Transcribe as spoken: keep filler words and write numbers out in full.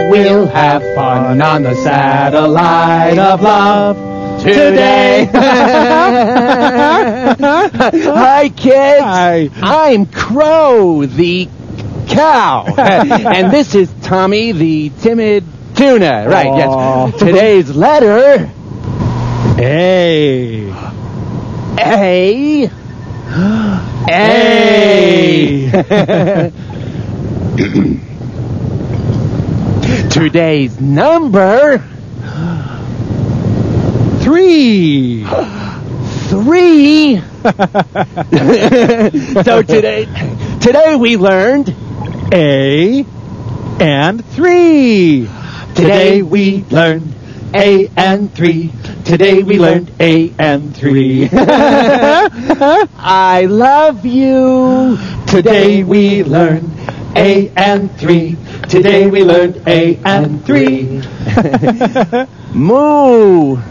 we'll have fun on the satellite of love today. Hi, kids. Hi. I'm Crow, the cow. And this is Tommy, the timid tuna. Right, Aw. yes. Today's letter... A. A. A. Today's number... Three. Three. So today, today we learned A and three. Today we learned A and three. Today we learned A and three. I love you. Today we learned A and three. Today we learned A and three. Moo.